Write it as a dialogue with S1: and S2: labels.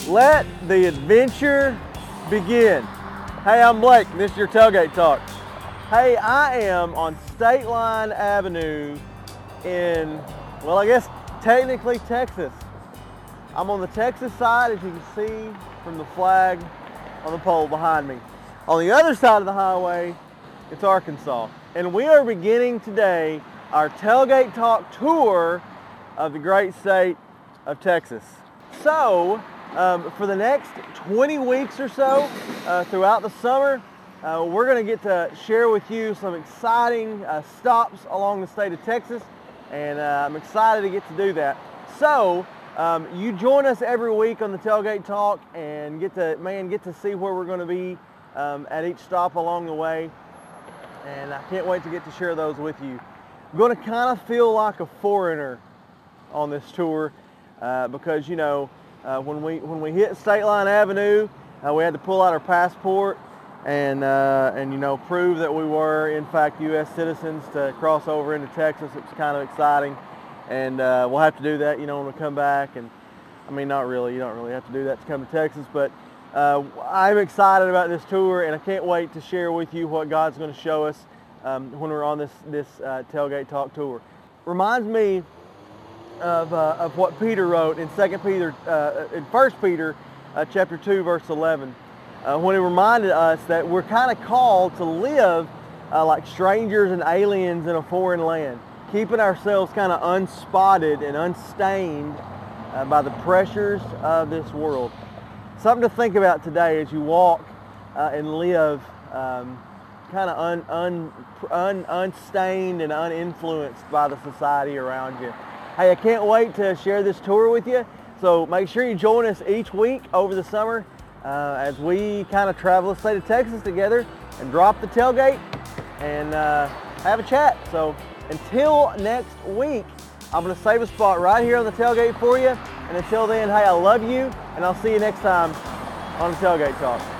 S1: Let the adventure begin. Hey, I'm Blake, and this is your Tailgate Talk. Hey, I am on State Line Avenue in, well, I guess technically Texas. I'm on the Texas side, as you can see from the flag on the pole behind me. On the other side of the highway, it's Arkansas. And we are beginning today our Tailgate Talk tour of the great state of Texas. So, for the next 20 weeks or so, throughout the summer, we're going to get to share with you some exciting stops along the state of Texas, and I'm excited to get to do that. So, you join us every week on the Tailgate Talk and get to see where we're going to be at each stop along the way, and I can't wait to get to share those with you. I'm going to kind of feel like a foreigner on this tour because, you know, when we hit State Line Avenue, we had to pull out our passport and you know, prove that we were in fact U.S. citizens to cross over into Texas. It was kind of exciting, and we'll have to do that, you know, when we come back. And I mean, not really. You don't really have to do that to come to Texas, but I'm excited about this tour, and I can't wait to share with you what God's going to show us when we're on this Tailgate Talk tour. Reminds me of what Peter wrote in 1 Peter chapter 2 verse 11, when he reminded us that we're kind of called to live like strangers and aliens in a foreign land, keeping ourselves kind of unspotted and unstained by the pressures of this world. Something to think about today as you walk and live kind of unstained and uninfluenced by the society around you. Hey, I can't wait to share this tour with you, so make sure you join us each week over the summer as we kind of travel the state of Texas together and drop the tailgate and have a chat. So until next week, I'm going to save a spot right here on the tailgate for you, and until then, hey, I love you, and I'll see you next time on the Tailgate Talk.